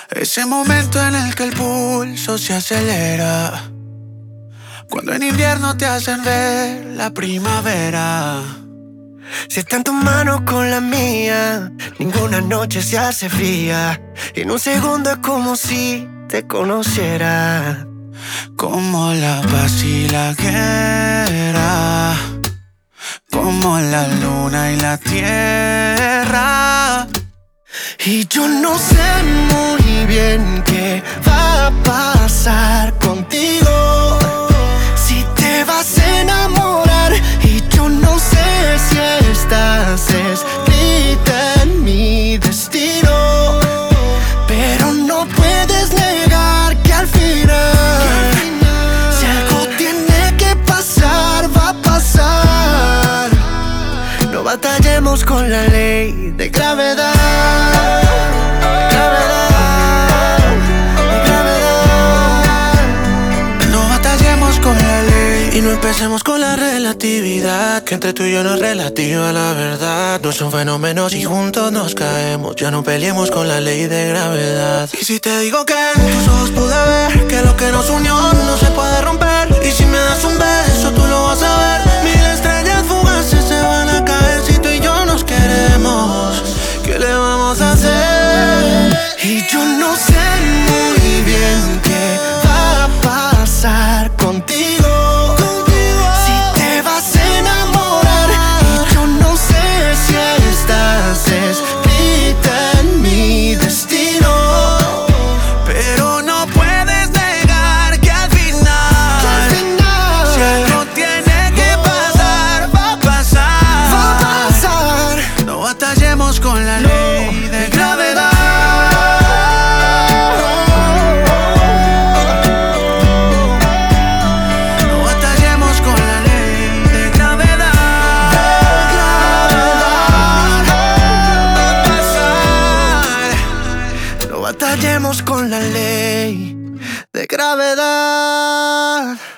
Ese momento en el que el pulso se acelera, cuando en invierno te hacen ver la primavera. Si está en tus manos con la mía, ninguna noche se hace fría. En un segundo es como si te conociera. Como la paz y la guerra, como la luna y la tierra. Y yo no sé muy bien qué va a pasar contigo, si te vas a enamorar. Y yo no sé si estás escrita en mi destino, pero no puedes negar que al final, si algo tiene que pasar, va a pasar. No batallemos con la ley de gravedad. Y no empecemos con la relatividad, que entre tú y yo no es relativa la verdad. No son fenómenos y juntos nos caemos. Ya no peleemos con la ley de gravedad. Y si te digo que en tus ojos pude ver que lo que nos unió no se puede romper, y si me das un beso tú lo vas a ver. Mil estrellas fugaces se van a caer si tú y yo nos queremos. ¿Qué le vamos a hacer? Y yo no sé muy bien qué va a pasar contigo, escrita en mi destino, pero no puedes negar que al final, si algo tiene que pasar, va a pasar. Va a pasar. No batallemos con la ley de gravedad. No batallemos con la ley de gravedad. Batallemos con la ley de gravedad.